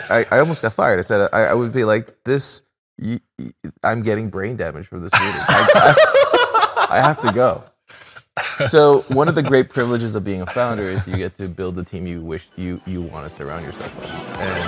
I almost got fired. I said I would be like this. I'm getting brain damage from this meeting. I have to go. So one of the great privileges of being a founder is you get to build the team you wish you want to surround yourself with.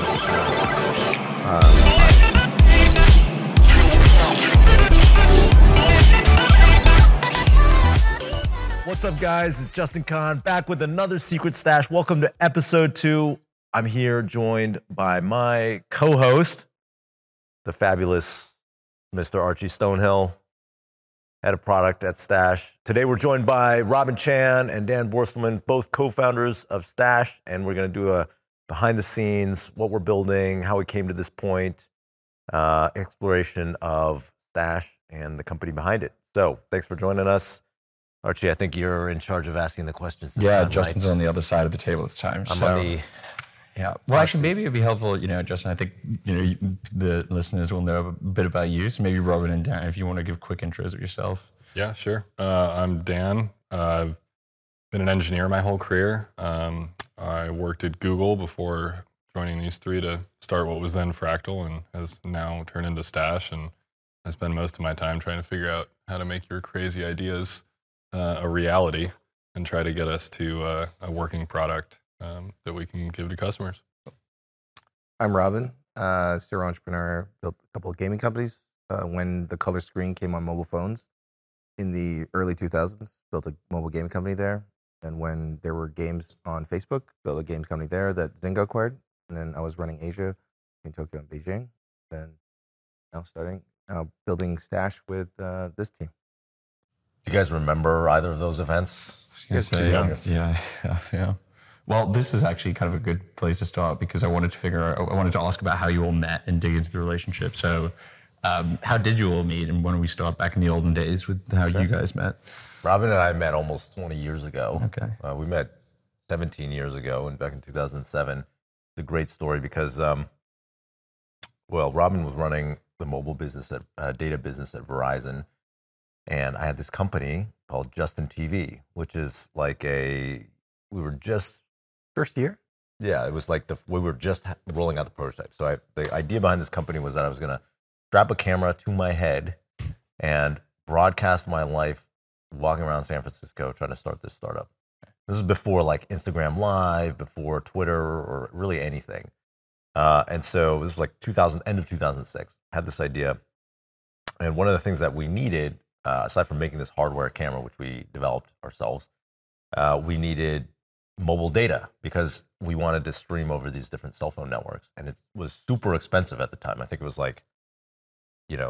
What's up, guys? It's Justin Kahn back with another Secret Stash. Welcome to episode 2. I'm here joined by my co-host, the fabulous Mr. Archie Stonehill, head of product at Stash. Today we're joined by Robin Chan and Dan Borstelman, both co-founders of Stash, and we're going to do a behind the scenes, what we're building, how we came to this point, exploration of Stash and the company behind it. So thanks for joining us. Archie, I think you're in charge of asking the questions. Yeah, Justin's on the other side of the table this time. Yeah. Well, actually, maybe it'd be helpful, Justin, I think, the listeners will know a bit about you. So maybe Robin and Dan, if you want to give quick intros of yourself. Yeah, sure. I'm Dan. I've been an engineer my whole career. I worked at Google before joining these three to start what was then Fractal and has now turned into Stash. And I spend most of my time trying to figure out how to make your crazy ideas a reality and try to get us to a working product that we can give to customers. I'm Robin, serial entrepreneur, built a couple of gaming companies. When the color screen came on mobile phones in the early 2000s, built a mobile gaming company there. And when there were games on Facebook, built a games company there that Zynga acquired. And then I was running Asia in Tokyo and Beijing. Then now building Stash with this team. Do you guys remember either of those events? Yeah. Well, this is actually kind of a good place to start because I wanted to ask about how you all met and dig into the relationship. So how did you all meet and when did we start back in the olden days with how you guys met? Robin and I met almost 20 years ago. Okay. We met 17 years ago and back in 2007. It's a great story because, Robin was running the mobile business data business at Verizon. And I had this company called Justin TV, which is like we were just... First year? Yeah, it was like we were just rolling out the prototype. So the idea behind this company was that I was going to strap a camera to my head and broadcast my life walking around San Francisco trying to start this startup. This is before like Instagram Live, before Twitter or really anything. And so this was like end of 2006. I had this idea. And one of the things that we needed, aside from making this hardware camera, which we developed ourselves, we needed mobile data because we wanted to stream over these different cell phone networks. And it was super expensive at the time. I think it was like, it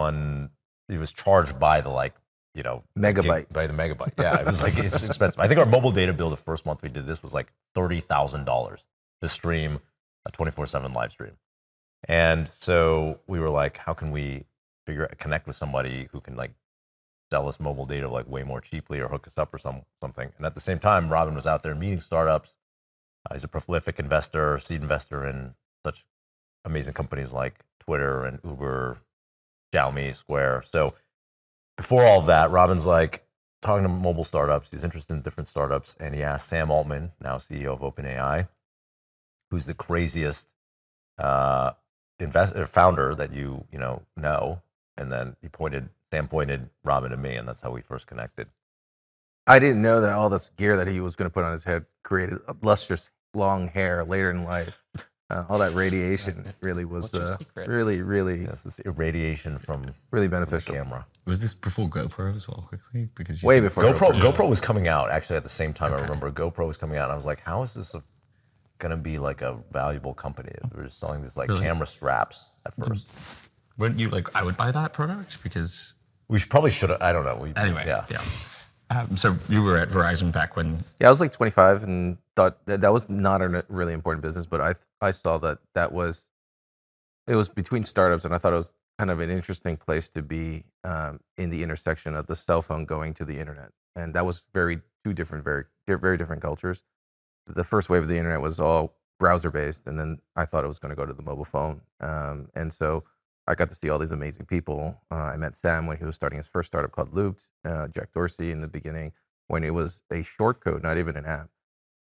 was charged by the megabyte. By the megabyte. Yeah, it was like, it's expensive. I think our mobile data bill the first month we did this was like $30,000 to stream a 24/7 live stream. And so we were like, how can we connect with somebody who can like sell us mobile data like way more cheaply or hook us up or something. And at the same time, Robin was out there meeting startups. He's a prolific investor, seed investor in such amazing companies like Twitter and Uber, Xiaomi, Square. So before all of that, Robin's like talking to mobile startups. He's interested in different startups. And he asked Sam Altman, now CEO of OpenAI, who's the craziest founder that you know. And then Sam pointed Robin to me, and that's how we first connected. I didn't know that all this gear that he was going to put on his head created lustrous long hair later in life. All that radiation really was really Yes, this irradiation from really beneficial. The camera. Was this before GoPro as well, quickly? Because way before GoPro was coming out actually at the same time. Okay. I remember GoPro was coming out, and I was like, how is this going to be like a valuable company? We're just selling these camera straps at first. Weren't you I would buy that product because... We should have, I don't know. Anyway, yeah. So you were at Verizon back when... Yeah, I was like 25 and thought that was not a really important business, but I saw that it was between startups, and I thought it was kind of an interesting place to be in the intersection of the cell phone going to the internet. And that was very different cultures. The first wave of the internet was all browser-based, and then I thought it was going to go to the mobile phone. And so I got to see all these amazing people. I met Sam when he was starting his first startup called Looped, Jack Dorsey in the beginning, when it was a short code, not even an app.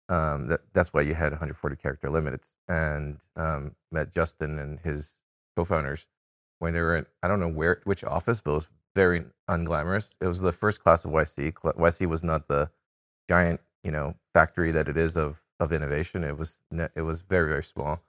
That's why you had 140 character limits. And met Justin and his co-founders when they were in, I don't know which office, but it was very unglamorous. It was the first class of YC. YC was not the giant, factory that it is of innovation. It was very, very small,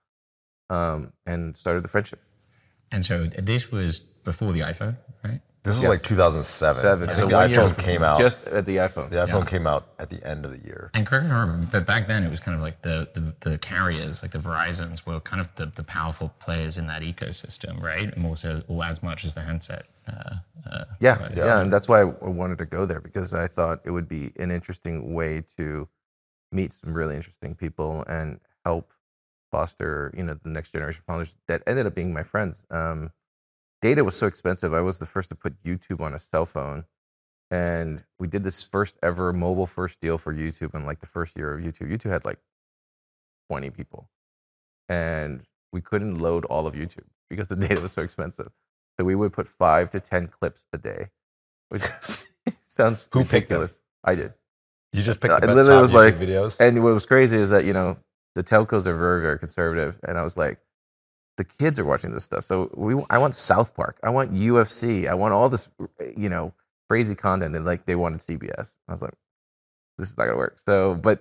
and started the friendship. And so this was before the iPhone, right? This was like 2007. I think the 1 year iPhone came out. Just at the iPhone. The iPhone came out at the end of the year. And correct me if I'm wrong, but back then it was kind of like the carriers, like the Verizons, were kind of the powerful players in that ecosystem, right? And also, or as much as the handset. Yeah, and that's why I wanted to go there, because I thought it would be an interesting way to meet some really interesting people and help foster, the next generation founders that ended up being my friends. Data was so expensive. I was the first to put YouTube on a cell phone, and we did this first ever mobile first deal for YouTube in like the first year of YouTube. YouTube had like 20 people, and we couldn't load all of YouTube because the data was so expensive. So we would put 5 to 10 clips a day, which sounds ridiculous. I did. You just picked the literally top was YouTube like, videos? And what was crazy is that, the telcos are very, very conservative. And I was like, the kids are watching this stuff. So I want South Park. I want UFC. I want all this, crazy content. And like, they wanted CBS. I was like, this is not going to work. So, but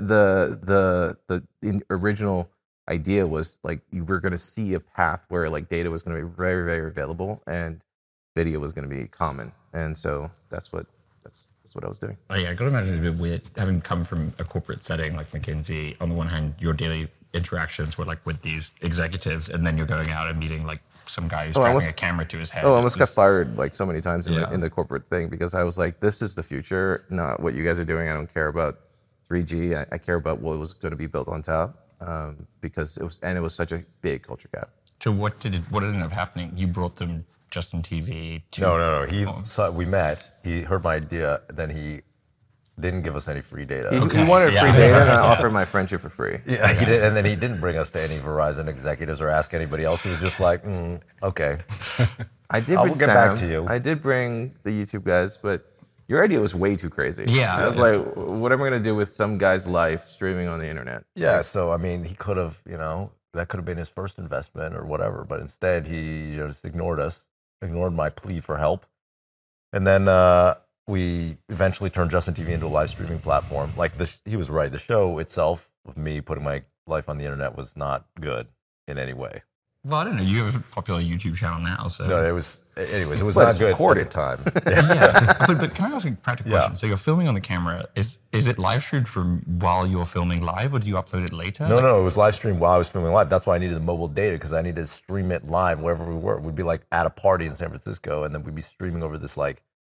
the original idea was like, you were going to see a path where like data was going to be very, very available and video was going to be common. And so that's what I was doing. Oh yeah, I got to imagine it's a bit weird having come from a corporate setting like McKinsey. On the one hand, your daily interactions were like with these executives, and then you're going out and meeting like some guy who's strapping a camera to his head. I almost got fired like so many times in the corporate thing, because I was like, this is the future, not what you guys are doing. I don't care about 3G. I care about what was going to be built on top, because it was such a big culture gap. So what ended up happening? You brought them Justin TV to... No. We met. He heard my idea. Then he didn't give us any free data. He wanted free data, and I offered my friendship for free. Yeah, he did, and then he didn't bring us to any Verizon executives or ask anybody else. He was just like, okay. I did. We'll get back to you. I did bring the YouTube guys, but your idea was way too crazy. Yeah. I was like, what am I going to do with some guy's life streaming on the internet? Yeah, so I mean, he could have, that could have been his first investment or whatever, but instead he just ignored us. Ignored my plea for help. And then we eventually turned Justin TV into a live streaming platform. Like, he was right. The show itself, of me putting my life on the internet, was not good in any way. Well, I don't know. You have a popular YouTube channel now, so... No, it was not good at the time. Yeah. But can I ask a practical question? So you're filming on the camera. Is it live streamed from while you're filming live, or do you upload it later? No, it was live streamed while I was filming live. That's why I needed the mobile data, because I needed to stream it live wherever we were. We'd be like at a party in San Francisco, and then we'd be streaming over this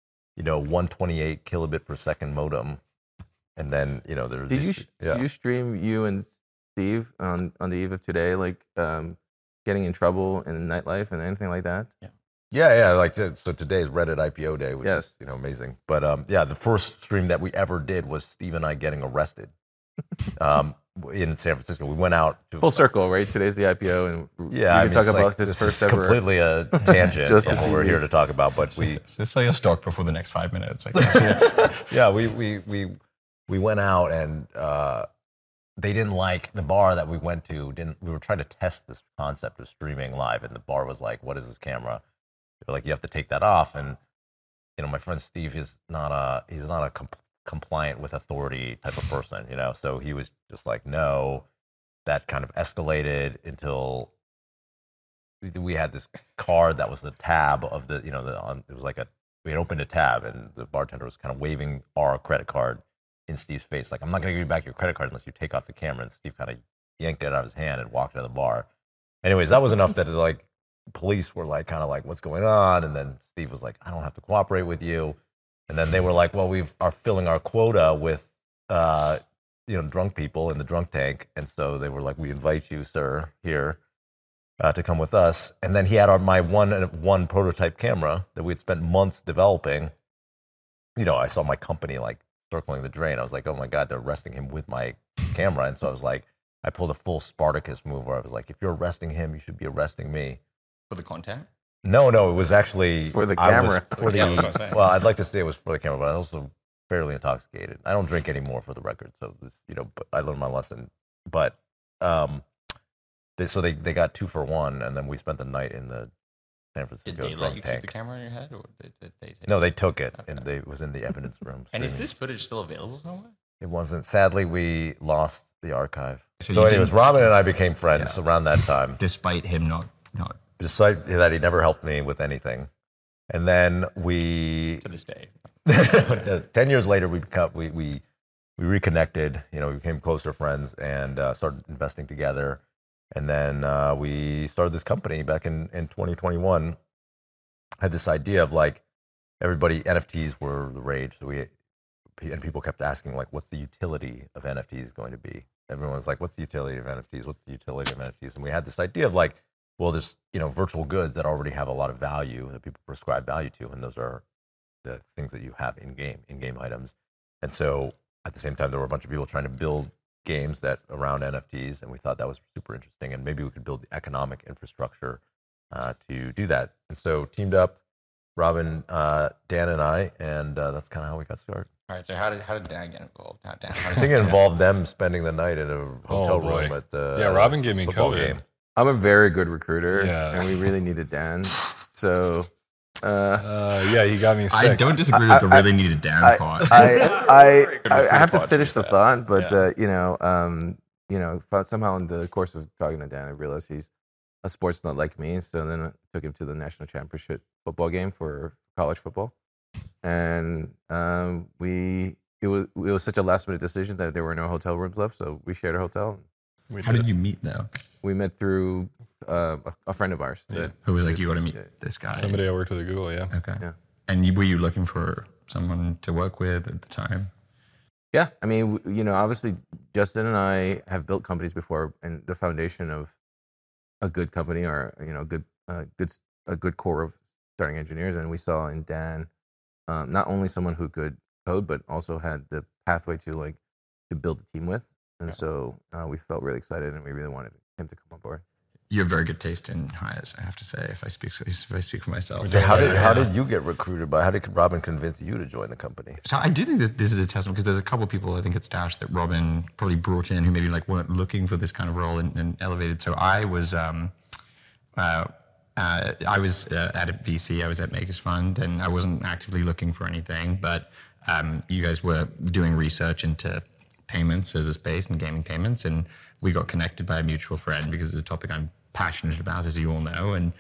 128 kilobit per second modem. And then, Did you stream you and Steve on the eve of today, getting in trouble in nightlife and anything like that? Yeah. So today is Reddit IPO day, which is amazing. But the first stream that we ever did was Steve and I getting arrested in San Francisco. We went out to full circle, right? Today's the IPO, and talk about this first ever. This is completely a tangent just of what we're here to talk about. But so sell your stock before the next 5 minutes. We went out and. They didn't like the bar that we went to. We were trying to test this concept of streaming live, and the bar was like, "What is this camera?" They're like, "You have to take that off." And my friend Steve is not a compliant with authority type of person, So he was just like, "No." That kind of escalated until we had this card that was the tab of the it was like we had opened a tab, and the bartender was kind of waving our credit card in Steve's face, like, I'm not going to give you back your credit card unless you take off the camera. And Steve kind of yanked it out of his hand and walked out of the bar. Anyways, that was enough that police were kind of like, what's going on? And then Steve was like, I don't have to cooperate with you. And then they were like, well, we are filling our quota with, drunk people in the drunk tank. And so they were like, we invite you, sir, here to come with us. And then he had my one prototype camera that we had spent months developing. I saw my company circling the drain. I was like, oh my God, they're arresting him with my camera. And so I was like, I pulled a full Spartacus move where I was like, if you're arresting him, you should be arresting me. For the content? No, it was actually for the camera. Well, I'd like to say it was for the camera, but I also fairly intoxicated. I don't drink anymore, for the record. So this, but I learned my lesson. But they got 2 for 1, and then we spent the night in the San Francisco Did they drunk let you tank. keep the camera in your head, or did they take No, they took it, Okay. and it was in the evidence room. And is streaming. this footage still available somewhere? It wasn't. Sadly, we lost the archive. So So, you anyways, didn't- Robin and I became friends around that time. Despite him not Despite that, he never helped me with anything. And then we, to this day. 10 years later, we reconnected. We became closer friends and started investing together. And then we started this company back in 2021. Had this idea of like NFTs were the rage. So and people kept asking like, what's the utility of NFTs going to be? Everyone's like, what's the utility of NFTs? What's the utility of NFTs? And we had this idea of like, well, there's virtual goods that already have a lot of value that people prescribe value to, and those are the things that you have in game items. And so at the same time, there were a bunch of people trying to build games that around NFTs, and we thought that was super interesting, and maybe we could build the economic infrastructure to do that. And so teamed up, Robin, Dan, and I, and that's kind of how we got started. All right. So how did Dan get involved? I think it involved them spending the night in a hotel boy. room at the Robin gave me football COVID. game. I'm a very good recruiter, Yeah. and we really needed Dan. So Yeah, he got me sick. I don't disagree with the really needed Dan part. I have to finish the that. thought, but somehow in the course of talking to Dan, I realized he's a sports nut like me. So then I took him to the national championship football game for college football, and it was such a last minute decision that there were no hotel rooms left, so we shared a hotel. How did you meet though? We met through a friend of ours. that- Who was like, you got to meet this guy? Somebody I worked with at Google, yeah. Okay. Yeah. And were you looking for someone to work with at the time? Yeah, I mean, obviously, Justin and I have built companies before, and the foundation of a good company or a good core of starting engineers, and we saw in Dan not only someone who could code, but also had the pathway to build a team with, and so we felt really excited, and we really wanted him to come on board. You have very good taste in hires, I have to say. If I speak for myself. How did you get recruited by? How did Robin convince you to join the company? So I do think that this is a testament because there's a couple of people I think at Stash that Robin probably brought in who maybe weren't looking for this kind of role and elevated. So I was at a VC. I was at Makers Fund, and I wasn't actively looking for anything. But you guys were doing research into payments as a space and gaming payments, and we got connected by a mutual friend because it's a topic I'm passionate about, as you all know. And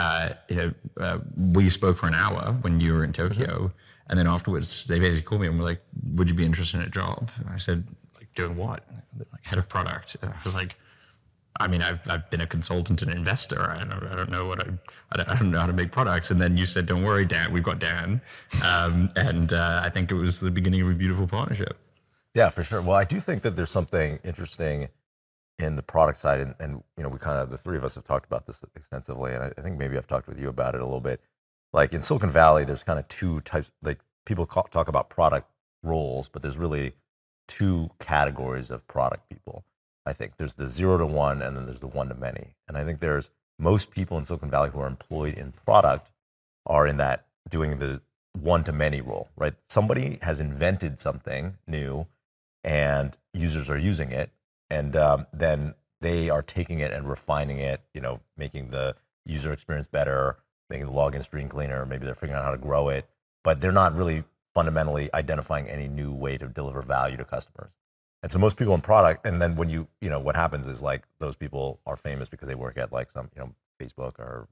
we spoke for an hour when you were in Tokyo, and then afterwards they basically called me and were like, "Would you be interested in a job?" And I said, "Doing what?" Like, head of product. And I was like, "I mean, I've been a consultant and investor. I don't know I don't know how to make products." And then you said, "Don't worry, Dan. We've got Dan." And I think it was the beginning of a beautiful partnership. Yeah, for sure. Well, I do think that there's something interesting in the product side, and we kind of, the three of us have talked about this extensively, and I think maybe I've talked with you about it a little bit. Like in Silicon Valley, there's kind of two types. Like people talk about product roles, but there's really two categories of product people. I think there's the 0 to 1, and then there's the 1 to many. And I think there's most people in Silicon Valley who are employed in product are in that doing the 1 to many role, right? Somebody has invented something new, and users are using it. And then they are taking it and refining it, making the user experience better, making the login screen cleaner. Maybe they're figuring out how to grow it, but they're not really fundamentally identifying any new way to deliver value to customers. And so most people in product, and then when what happens is like those people are famous because they work at like some, Facebook or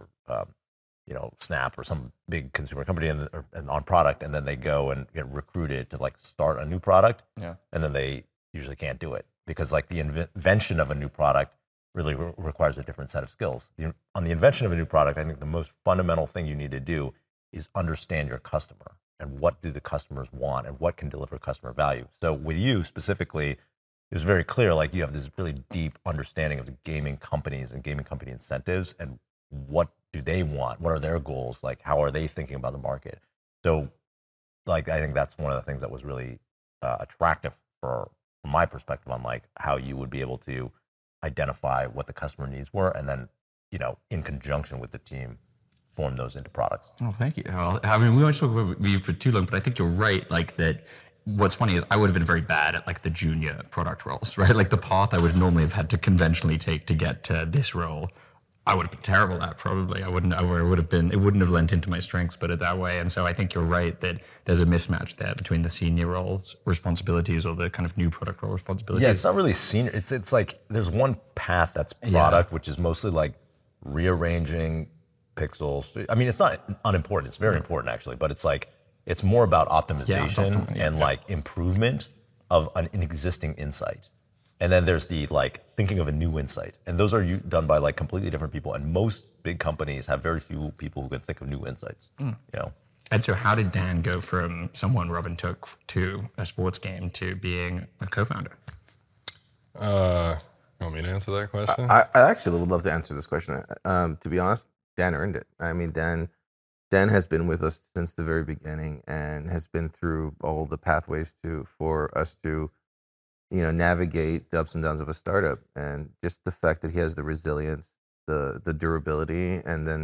Snap or some big consumer company and on product, and then they go and get recruited to like start a new product. Yeah. And then they usually can't do it. Because like the invention of a new product really requires a different set of skills. On the invention of a new product, I think the most fundamental thing you need to do is understand your customer and what do the customers want and what can deliver customer value. So with you specifically, it was very clear, like you have this really deep understanding of the gaming companies and gaming company incentives and what do they want? What are their goals? Like how are they thinking about the market? So like I think that's one of the things that was really attractive from my perspective on like how you would be able to identify what the customer needs were, and then in conjunction with the team, form those into products. Oh, thank you. Well, I mean, we won't talk about you for too long, but I think you're right. Like that. What's funny is I would have been very bad at like the junior product roles, right? Like the path I would normally have had to conventionally take to get to this role, I would have been terrible at probably. It wouldn't have lent into my strengths, put it that way. And so I think you're right that there's a mismatch there between the senior roles responsibilities or the kind of new product role responsibilities. Yeah, it's not really senior. It's like there's one path that's product, which is mostly like rearranging pixels. I mean, it's not unimportant. It's very important actually, but it's like, it's more about optimization and like improvement of an existing insight. And then there's the like thinking of a new insight. And those are done by like completely different people. And most big companies have very few people who can think of new insights, you know? And so how did Dan go from someone Robin took to a sports game to being a co-founder? You want me to answer that question? I actually would love to answer this question. To be honest, Dan earned it. I mean, Dan has been with us since the very beginning and has been through all the pathways for us to, navigate the ups and downs of a startup. And just the fact that he has the resilience, the durability, and then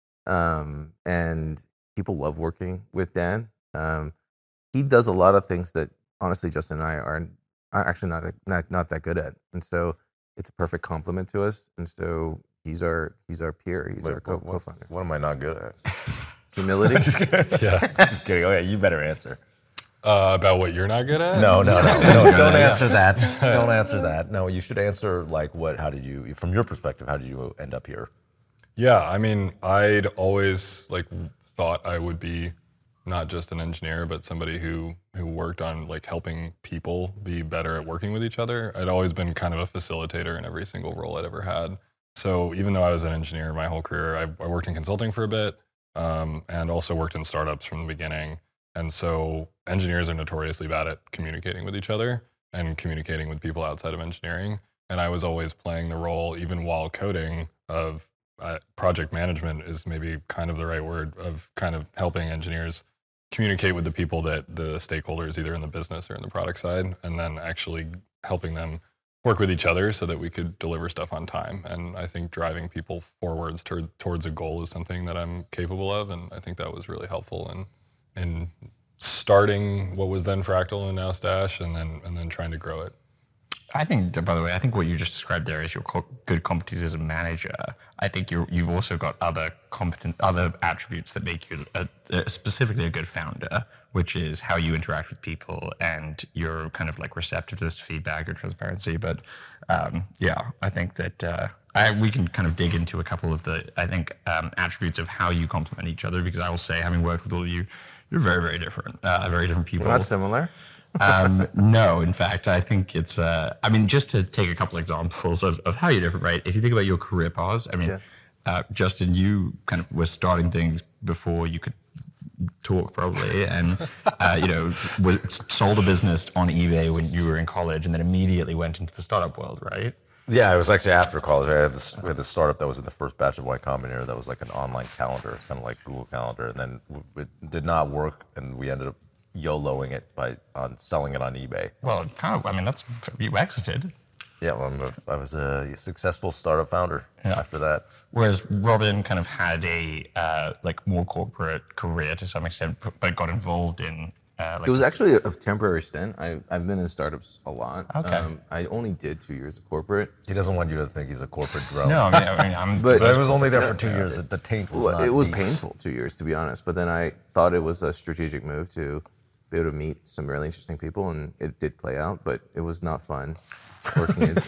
and people love working with Dan. He does a lot of things that honestly Justin and I are actually not that good at, and so it's a perfect compliment to us. And so he's our peer. He's our co-founder. What am I not good at? Humility. Just kidding. Yeah. Just kidding. Okay, you better answer. About what you're not good at? No. Don't answer that. Don't answer that. No, you should answer like from your perspective, how did you end up here? Yeah, I mean, I'd always thought I would be not just an engineer, but somebody who worked on like helping people be better at working with each other. I'd always been kind of a facilitator in every single role I'd ever had. So even though I was an engineer my whole career, I worked in consulting for a bit. And also worked in startups from the beginning. And so engineers are notoriously bad at communicating with each other and communicating with people outside of engineering. And I was always playing the role, even while coding, of project management is maybe kind of the right word, of kind of helping engineers communicate with the people that the stakeholders either in the business or in the product side, and then actually helping them work with each other so that we could deliver stuff on time. And I think driving people forwards towards a goal is something that I'm capable of. And I think that was really helpful in starting what was then Fractal and now Stash, and then trying to grow it. I think, by the way, what you just described there is your good competencies as a manager. I think you've also got other attributes that make you specifically a good founder, which is how you interact with people and you're kind of like receptive to this feedback or transparency. But I think that we can kind of dig into a couple of the attributes of how you complement each other, because I will say, having worked with all of you, you're very, very different, very different people. We're not similar. No, in fact, I think it's, just to take a couple examples of how you're different, right? If you think about your career paths, Justin, you kind of were starting things before you could talk probably, and, sold a business on eBay when you were in college and then immediately went into the startup world, right? Yeah, it was actually after college. We had this startup that was in the first batch of Y Combinator that was like an online calendar, kind of like Google Calendar, and then it did not work, and we ended up YOLOing it on selling it on eBay. Well, that's, you exited. Yeah, I was a successful startup founder after that. Whereas Robin kind of had a more corporate career to some extent, but got involved in. It was actually a temporary stint. I've been in startups a lot. Okay. I only did 2 years of corporate. He doesn't want you to think he's a corporate drone. No, but I was only there for 2 years. The taint was not. It was deep. painful 2 years, to be honest. But then I thought it was a strategic move to be able to meet some really interesting people, and it did play out. But it was not fun working in.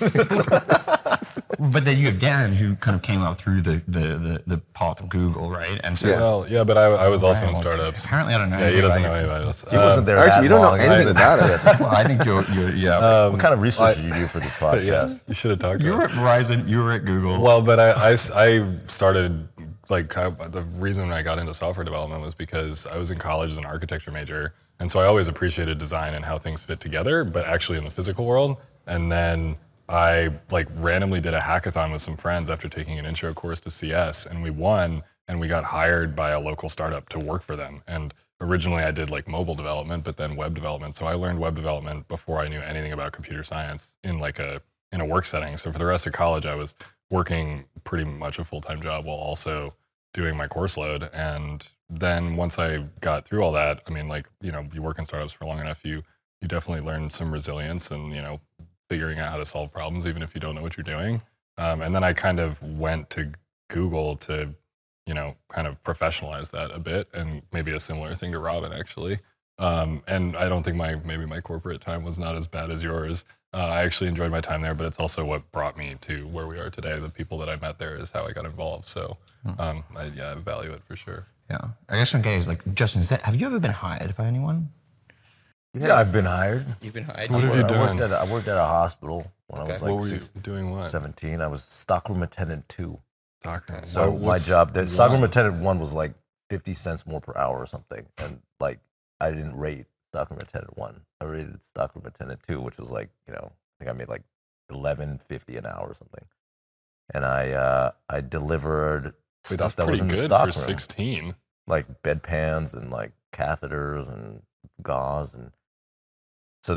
But then you have Dan, who kind of came up through the path of Google, right? And so, well, yeah, but I was also in startups. Apparently, I don't know. Yeah, he doesn't know anybody else. He wasn't there. Archie, you don't know long anything about us. Well, I think you're what kind of research did you do for this podcast? Yeah, you should have talked to You him. were at Verizon, you were at Google. Well, but I started, the reason I got into software development was because I was in college as an architecture major. And so I always appreciated design and how things fit together, but actually in the physical world. And then I randomly did a hackathon with some friends after taking an intro course to CS, and we won, and we got hired by a local startup to work for them. And originally I did mobile development, but then web development. So I learned web development before I knew anything about computer science in a work setting. So for the rest of college, I was working pretty much a full-time job while also doing my course load. And then once I got through all that, I mean, like, you know, you work in startups for long enough, you definitely learn some resilience and, you know, figuring out how to solve problems, even if you don't know what you're doing. And then I kind of went to Google to, you know, kind of professionalize that a bit, and maybe a similar thing to Robin, actually. And I don't think maybe my corporate time was not as bad as yours. I actually enjoyed my time there, but it's also what brought me to where we are today. The people that I met there is how I got involved. So I value it for sure. Yeah. I guess some guys like Justin, have you ever been hired by anyone? Yeah, I've been hired. You've been hired? What have you done? I worked at a hospital when I was like what were you doing? What? 17. I was stockroom attendant 2. Doctor. So my job, the stockroom attendant 1 was like 50 cents more per hour or something. And like, I didn't rate stockroom attendant 1. I rated stockroom attendant 2, which was like, you know, I think I made like $11.50 an hour or something. And I delivered stuff that was in the stockroom. For 16. Like bedpans and like catheters and gauze. And so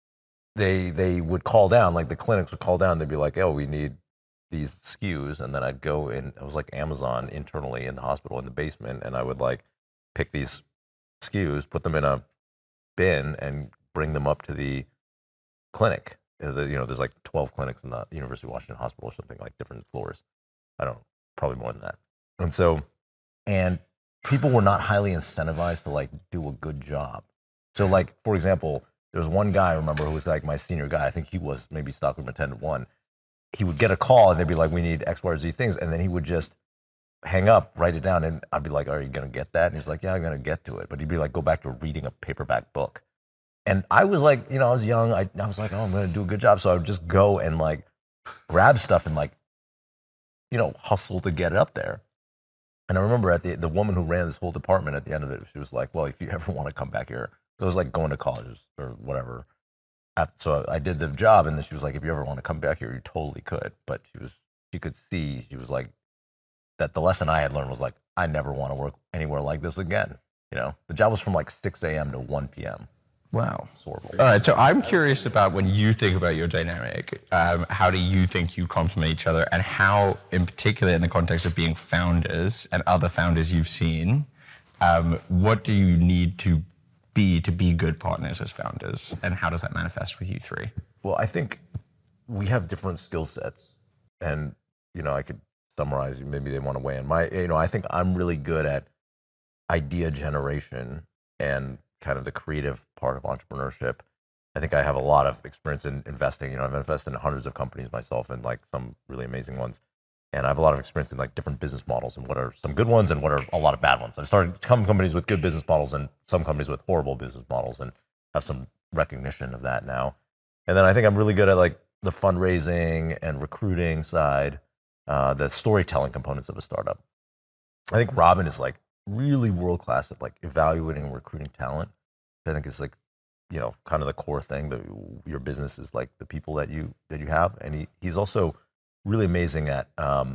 they would call down, like the clinics would call down. They'd be like, oh, we need these SKUs. And then I'd go in, it was like Amazon internally in the hospital in the basement. And I would like pick these SKUs, put them in a bin and bring them up to the clinic. You know, there's like 12 clinics in the University of Washington Hospital or something, like different floors. Probably more than that. And so, and people were not highly incentivized to like do a good job. So like, for example, there was one guy I remember who was like my senior guy. I think he was maybe stockroom attendant 1. He would get a call and they'd be like, we need X, Y, or Z things. And then he would just hang up, write it down. And I'd be like, are you going to get that? And he's like, yeah, I'm going to get to it. But he'd be like, go back to reading a paperback book. And I was like, you know, I was young. I was like, oh, I'm going to do a good job. So I would just go and like grab stuff and like, you know, hustle to get it up there. And I remember at the woman who ran this whole department at the end of it, she was like, well, if you ever want to come back here. So it was like going to college or whatever. So I did the job, and then she was like, if you ever want to come back here, you totally could. But she could see, she was like, that the lesson I had learned was like, I never want to work anywhere like this again. You know, the job was from like 6 a.m. to 1 p.m. Wow. It's horrible. All right, so I'm curious about when you think about your dynamic, how do you think you complement each other, and how, in particular, in the context of being founders and other founders you've seen, what do you need to be good partners as founders, and how does that manifest with you three? Well, I think we have different skill sets, and, you know, I could summarize, maybe they want to weigh in. I think I'm really good at idea generation and kind of the creative part of entrepreneurship. I think I have a lot of experience in investing. You know, I've invested in hundreds of companies myself, and like some really amazing ones. And I have a lot of experience in like different business models and what are some good ones and what are a lot of bad ones. I've started some companies with good business models and some companies with horrible business models, and have some recognition of that now. And then I think I'm really good at like the fundraising and recruiting side, the storytelling components of a startup. I think Robin is like really world-class at like evaluating and recruiting talent. I think it's like, you know, kind of the core thing that your business is like the people that you have. And he's also really amazing at, I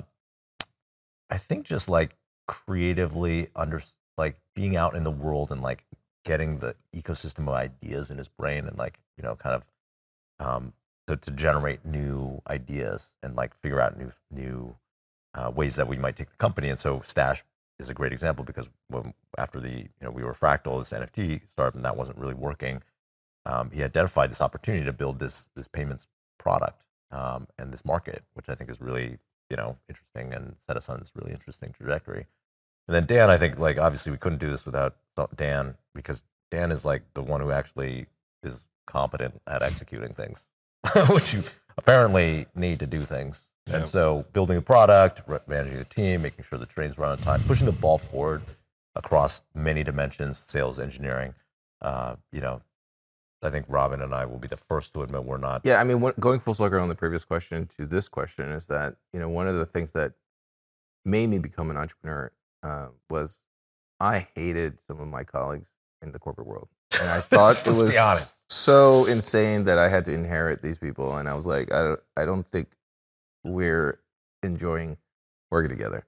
think just like creatively like being out in the world and like getting the ecosystem of ideas in his brain and like, you know, kind of to generate new ideas and like figure out new ways that we might take the company. And so Stash is a great example, because after we were Fractal, this NFT startup, and that wasn't really working, he identified this opportunity to build this payments product and this market, which I think is really, you know, interesting and set us on this really interesting trajectory. And then Dan, I think, like, obviously we couldn't do this without Dan, because Dan is like the one who actually is competent at executing things, which you apparently need to do things. Yep. And so building a product, managing the team, making sure the trains run on time, pushing the ball forward across many dimensions, sales, engineering, you know, I think Robin and I will be the first to admit we're not. Yeah, I mean, going full circle on the previous question to this question is that, you know, one of the things that made me become an entrepreneur was I hated some of my colleagues in the corporate world. And I thought it was so insane that I had to inherit these people. And I was like, I don't think we're enjoying working together.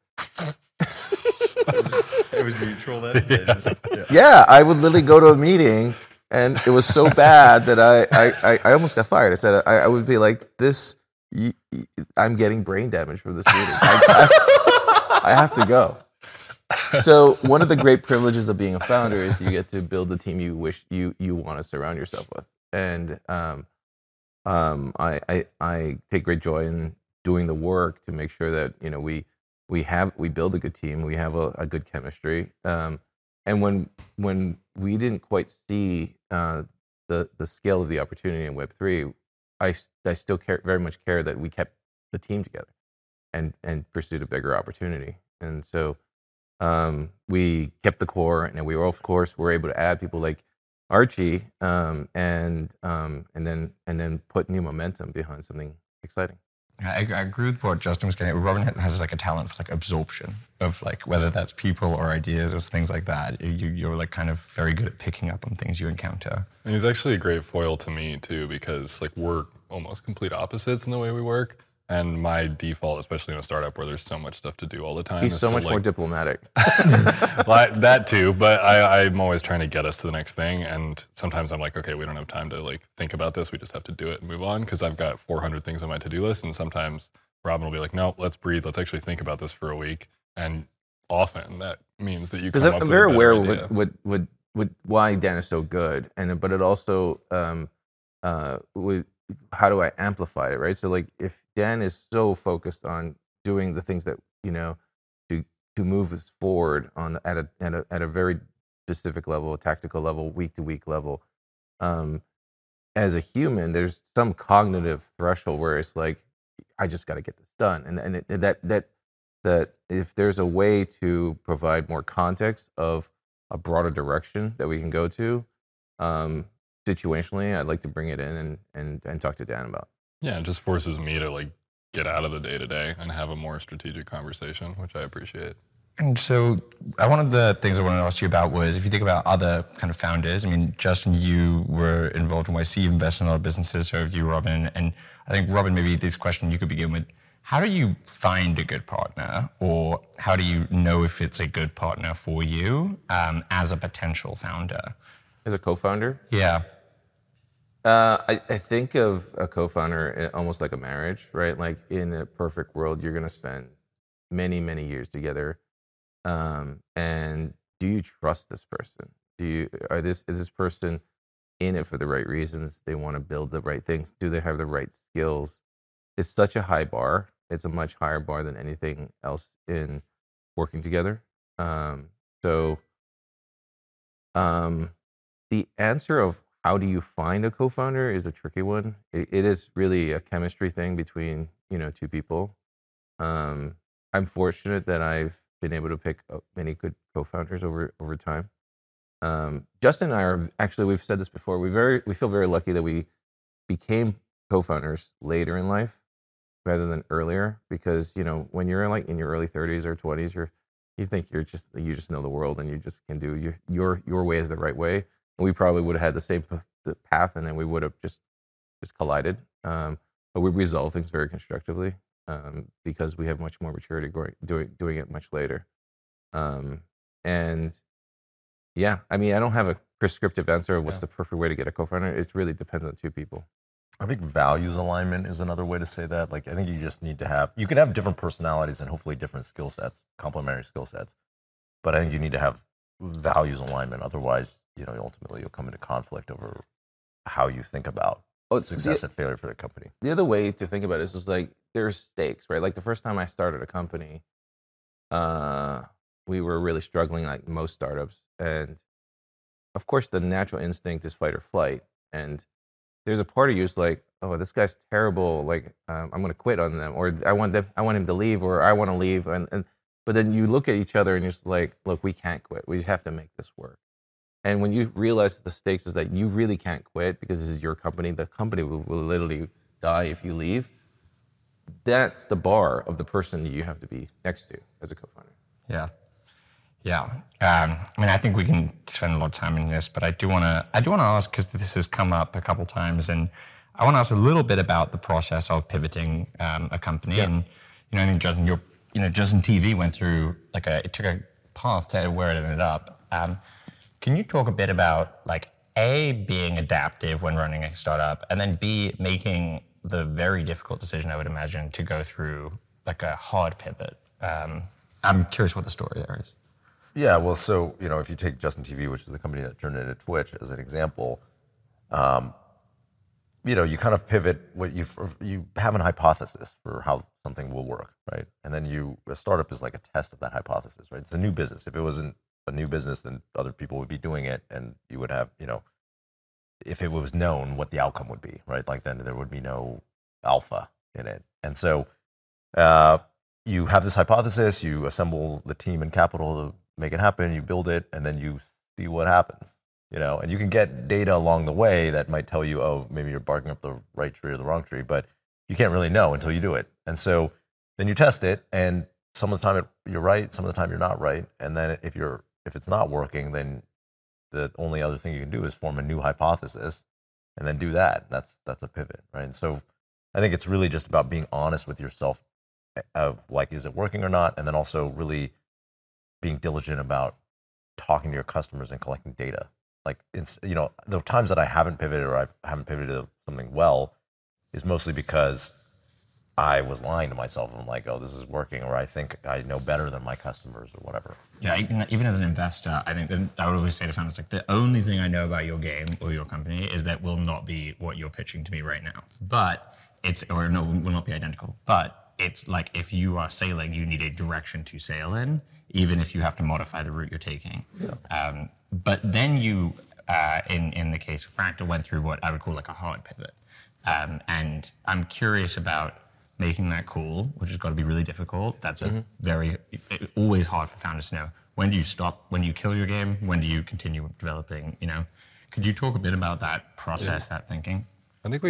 It was mutual then? Yeah, I would literally go to a meeting, and it was so bad that I almost got fired. I said, I would be like, I'm getting brain damage from this meeting. I have to go. So one of the great privileges of being a founder is you get to build the team you wish you want to surround yourself with. And I take great joy in doing the work to make sure that we build a good team, we have a good chemistry. And when we didn't quite see the scale of the opportunity in Web3, I still very much care that we kept the team together and pursued a bigger opportunity. And so we kept the core, and we were, of course, were able to add people like Archie, and then put new momentum behind something exciting. I agree with what Justin was getting at. Robin has like a talent for like absorption of like whether that's people or ideas or things like that. You're like kind of very good at picking up on things you encounter. And he's actually a great foil to me too, because like we're almost complete opposites in the way we work. And my default, especially in a startup where there's so much stuff to do all the time, he's so much more diplomatic. That too, but I'm always trying to get us to the next thing. And sometimes I'm like, okay, we don't have time to like think about this. We just have to do it and move on, because I've got 400 things on my to-do list. And sometimes Robin will be like, no, let's breathe. Let's actually think about this for a week. And often that means that you come up with a better idea. Because I'm very aware with why Dan is so good, but it also how do I amplify it, right? So like if Dan is so focused on doing the things that, to move us forward at a very specific level, a tactical level, week to week level, as a human, there's some cognitive threshold where it's like, I just got to get this done. And that if there's a way to provide more context of a broader direction that we can go to, situationally, I'd like to bring it in and talk to Dan about. Yeah, it just forces me to like get out of the day-to-day and have a more strategic conversation, which I appreciate. And so one of the things I wanted to ask you about was, if you think about other kind of founders, I mean, Justin, you were involved in YC, you invested in a lot of businesses, so have you, Robin. And I think, Robin, maybe this question you could begin with. How do you find a good partner, or how do you know if it's a good partner for you as a potential founder? As a co-founder? Yeah. I think of a co-founder almost like a marriage, right? Like in a perfect world, you're going to spend many, many years together. And do you trust this person? Is this person in it for the right reasons? They want to build the right things. Do they have the right skills? It's such a high bar. It's a much higher bar than anything else in working together. The answer of how do you find a co-founder is a tricky one. It is really a chemistry thing between two people. I'm fortunate that I've been able to pick up many good co-founders over time. Justin and I are actually, we've said this before, we feel very lucky that we became co-founders later in life rather than earlier, because when you're like in your early 30s or 20s, you think you just know the world and you just can do your way is the right way. And we probably would have had the same path, and then we would have just collided. But we resolve things very constructively because we have much more maturity doing it much later. And yeah, I mean, I don't have a prescriptive answer of what's the perfect way to get a co-founder. It really depends on two people. I think values alignment is another way to say that. Like, I think you just need to you can have different personalities and hopefully different skill sets, complementary skill sets. But I think you need to have values alignment. Otherwise, ultimately you'll come into conflict over how you think about success and failure for the company. The other way to think about it is just like there's stakes, right? Like the first time I started a company, we were really struggling like most startups. And of course, the natural instinct is fight or flight. And there's a part of you who's like, oh, this guy's terrible. Like, I'm going to quit on them, or I want him to leave, or I want to leave. But then you look at each other and you're just like, look, we can't quit. We have to make this work. And when you realize that the stakes is that you really can't quit because this is your company, the company will literally die if you leave. That's the bar of the person you have to be next to as a co-founder. Yeah. Yeah. I mean, I think we can spend a lot of time in this, but I do want to ask, because this has come up a couple times, and I want to ask a little bit about the process of pivoting a company. Yeah. And, I think Justin, Justin TV went through it took a path to where it ended up. Can you talk a bit about A, being adaptive when running a startup, and then B, making the very difficult decision, I would imagine, to go through a hard pivot? I'm curious what the story there is. Yeah, well, so, if you take Justin TV, which is the company that turned into Twitch, as an example, you kind of pivot what you have an hypothesis for how something will work, right? And then a startup is like a test of that hypothesis, right? It's a new business. If it wasn't a new business, then other people would be doing it, and you would have, if it was known what the outcome would be, right? Like then there would be no alpha in it. And so you have this hypothesis, you assemble the team and capital to make it happen, you build it, and then you see what happens. And you can get data along the way that might tell you, oh, maybe you're barking up the right tree or the wrong tree, but you can't really know until you do it. And so then you test it, and some of the time you're right, some of the time you're not right. And then if it's not working, then the only other thing you can do is form a new hypothesis and then do that. That's a pivot, right? And so I think it's really just about being honest with yourself of like, is it working or not? And then also really being diligent about talking to your customers and collecting data. Like, the times that I haven't pivoted or I haven't pivoted to something well is mostly because I was lying to myself. I'm like, oh, this is working, or I think I know better than my customers or whatever. Yeah, even as an investor, I think that I would always say to founders, like, the only thing I know about your game or your company is that will not be what you're pitching to me right now. But will not be identical. But it's like, if you are sailing, you need a direction to sail in, even if you have to modify the route you're taking. Yeah. But then you, in the case of Fractal, went through what I would call like a hard pivot. And I'm curious about making that call, which has got to be really difficult. That's always hard for founders to know. When do you stop? When do you kill your game? When do you continue developing? Could you talk a bit about that process, that thinking? I think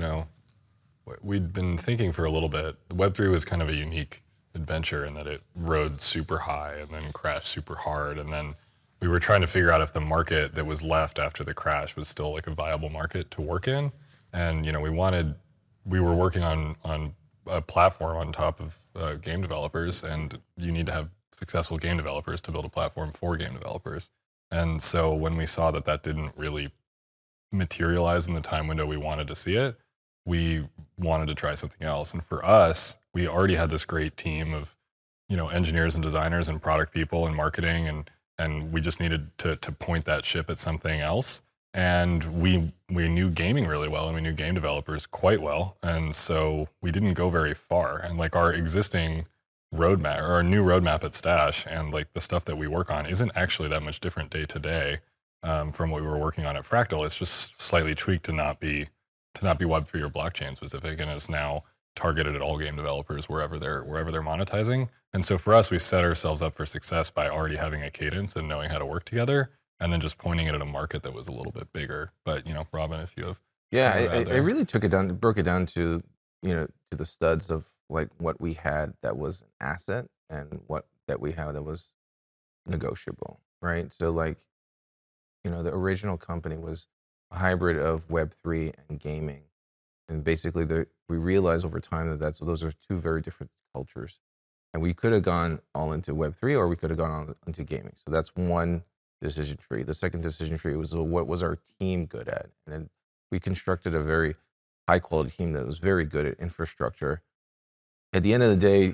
we'd been thinking for a little bit. Web3 was kind of a unique adventure in that it rode super high and then crashed super hard. And then we were trying to figure out if the market that was left after the crash was still like a viable market to work in. And, we were working on a platform on top of game developers, and you need to have successful game developers to build a platform for game developers. And so when we saw that didn't really materialize in the time window we wanted to see it, we wanted to try something else. And for us, we already had this great team of, engineers and designers and product people and marketing, and we just needed to point that ship at something else. And we knew gaming really well, and we knew game developers quite well. And so we didn't go very far. And like our existing roadmap, or our new roadmap at Stash, and like the stuff that we work on isn't actually that much different day to day from what we were working on at Fractal. It's just slightly tweaked to not be Web3 or blockchain specific, and is now targeted at all game developers wherever they're monetizing. And so for us, we set ourselves up for success by already having a cadence and knowing how to work together, and then just pointing it at a market that was a little bit bigger. But, Robin, if you have... Yeah, I really broke it down to, to the studs of like what we had that was an asset and what that we had that was negotiable, right? So like, the original company was a hybrid of Web3 and gaming. And basically we realized over time that those are two very different cultures. And we could have gone all into Web3, or we could have gone on into gaming. So that's one decision tree. The second decision tree was what was our team good at? And then we constructed a very high quality team that was very good at infrastructure. At the end of the day,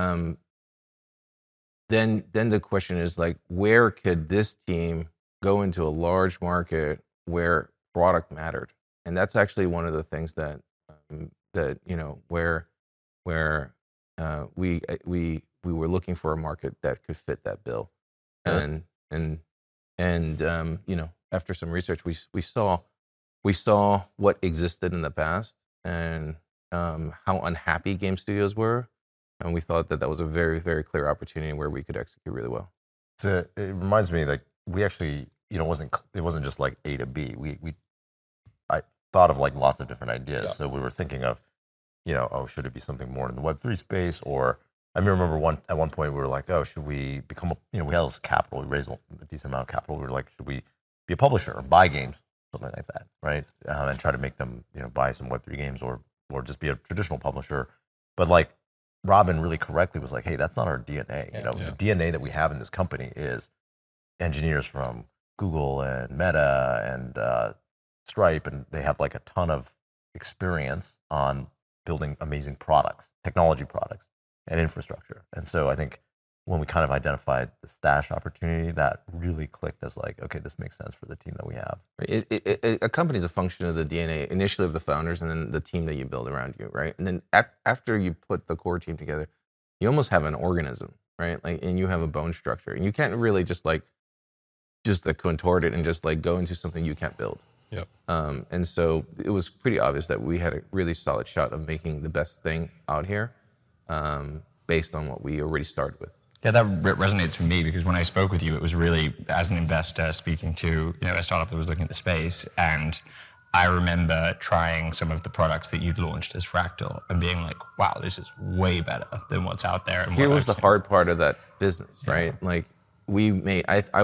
then the question is like, where could this team go into a large market where product mattered? And that's actually one of the things that where we were looking for a market that could fit that bill. And after some research, we saw what existed in the past and how unhappy game studios were, and we thought that was a very, very clear opportunity where we could execute really well. So it reminds me, like, we actually, it wasn't just like A to B. I thought of like lots of different ideas. Yeah. So we were thinking of, should it be something more in the Web3 space, or I remember at one point we were like, oh, should we become we had this capital, we raised a decent amount of capital. We were like, should we be a publisher or buy games, something like that, right? And try to make them, buy some Web3 games, or just be a traditional publisher. But like Robin really correctly was like, hey, that's not our DNA. The DNA that we have in this company is engineers from Google and Meta and Stripe, and they have like a ton of experience on building amazing products, technology products, and infrastructure. And so I think when we kind of identified the Stash opportunity, that really clicked as like, okay, this makes sense for the team that we have. A company is a function of the DNA initially of the founders and then the team that you build around you, right? And then after you put the core team together, you almost have an organism, right? Like, and you have a bone structure, and you can't really just contort it and just like go into something you can't build. Yep. And so it was pretty obvious that we had a really solid shot of making the best thing out here, based on what we already started with. Yeah, that resonates for me because when I spoke with you, it was really as an investor speaking to a startup that was looking at the space, and I remember trying some of the products that you'd launched as Fractal and being like, "Wow, this is way better than what's out there." And here was the hard part of that business, right? Yeah. Like we made,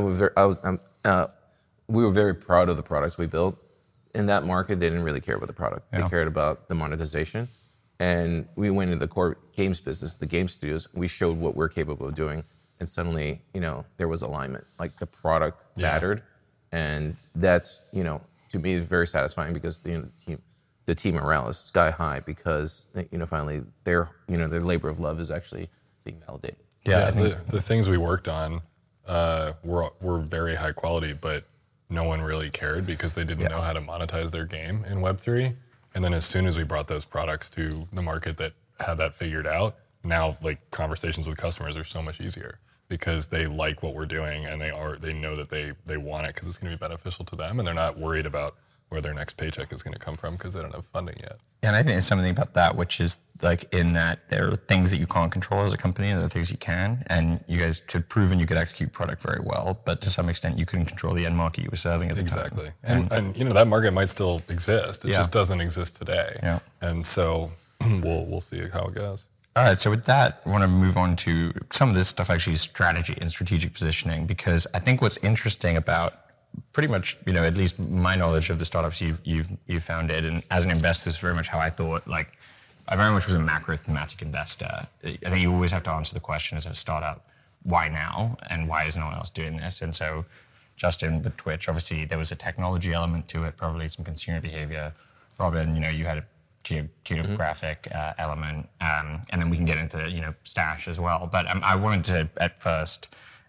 we were very proud of the products we built. In that market, they didn't really care about the product; they cared about the monetization. And we went into the core games business, the game studios. We showed what we're capable of doing, and suddenly, there was alignment. Like the product mattered, and that's, to me, is very satisfying because the team morale is sky high because finally their labor of love is actually being validated. Yeah, I think the things we worked on were very high quality, but no one really cared because they didn't know how to monetize their game in Web3. And then as soon as we brought those products to the market that had that figured out, now like conversations with customers are so much easier because they like what we're doing and they know that they want it because it's going to be beneficial to them, and they're not worried about where their next paycheck is going to come from because they don't have funding yet. And I think there's something about that, which is like in that there are things that you can't control as a company and there are things you can. And you guys had proven you could execute product very well, but to some extent you couldn't control the end market you were serving at the time. Exactly. And that market might still exist. It just doesn't exist today. Yeah. And so we'll see how it goes. All right, so with that, I want to move on to some of this stuff, actually strategy and strategic positioning, because I think what's interesting about pretty much, at least my knowledge of the startups you've founded, and as an investor, is very much how I thought. Like, I very much was a macro thematic investor. I think you always have to answer the question as a startup, why now, and why is no one else doing this? And so, Justin, with Twitch, obviously there was a technology element to it, probably some consumer behavior. Robin, you had a geographic element, and then we can get into Stash as well. But I wanted to at first.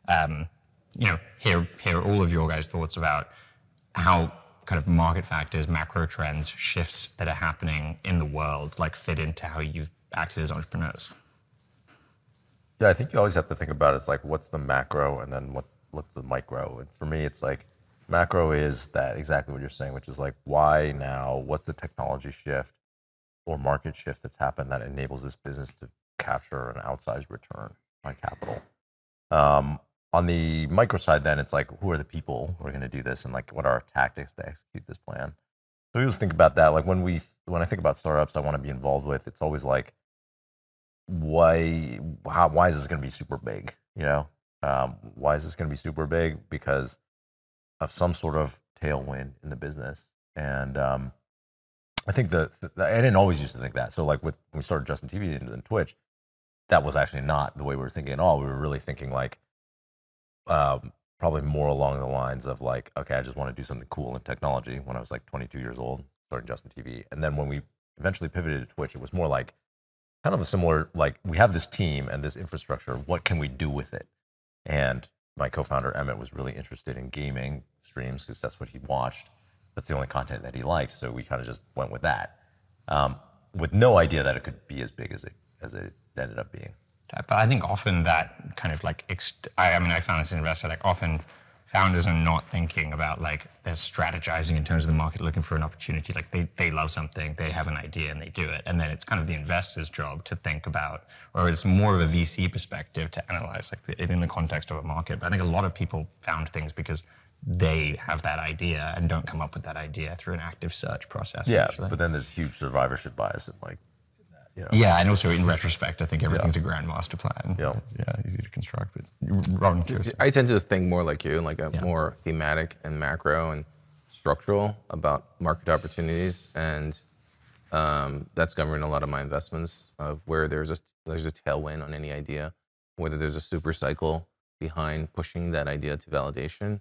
Hear all of your guys' thoughts about how kind of market factors, macro trends, shifts that are happening in the world, like fit into how you've acted as entrepreneurs. Yeah, I think you always have to think about it as like, what's the macro and then what's the micro? And for me, it's like macro is that exactly what you're saying, which is like, why now? What's the technology shift or market shift that's happened that enables this business to capture an outsized return on capital? On the micro side, then, it's like, who are the people who are going to do this, and like, what are our tactics to execute this plan? So we just think about that. Like when I think about startups I want to be involved with, it's always like, why is this going to be super big? Why is this going to be super big? Because of some sort of tailwind in the business. And I think I didn't always used to think that. So like when we started Justin TV and then Twitch, that was actually not the way we were thinking at all. We were really thinking like, probably more along the lines of like, okay, I just want to do something cool in technology when I was like 22 years old, starting Justin TV. And then when we eventually pivoted to Twitch, it was more like kind of a similar, like, we have this team and this infrastructure, what can we do with it? And my co-founder Emmett was really interested in gaming streams because that's what he watched. That's the only content that he liked. So we kind of just went with that, with no idea that it could be as big as it ended up being. But I think often that kind of like, I found as an investor, like often founders are not thinking about like they're strategizing in terms of the market, looking for an opportunity. Like they love something, they have an idea and they do it. And then it's kind of the investor's job to think about, or it's more of a VC perspective to analyze like in the context of a market. But I think a lot of people found things because they have that idea and don't come up with that idea through an active search process. Yeah, actually. But then there's huge survivorship bias and like, Yeah, and also in retrospect, I think everything's a grand master plan. Yeah, easy to construct. But Robin, I tend to think more like you, like a more thematic and macro and structural about market opportunities, and that's governing a lot of my investments of where there's a tailwind on any idea, whether there's a super cycle behind pushing that idea to validation,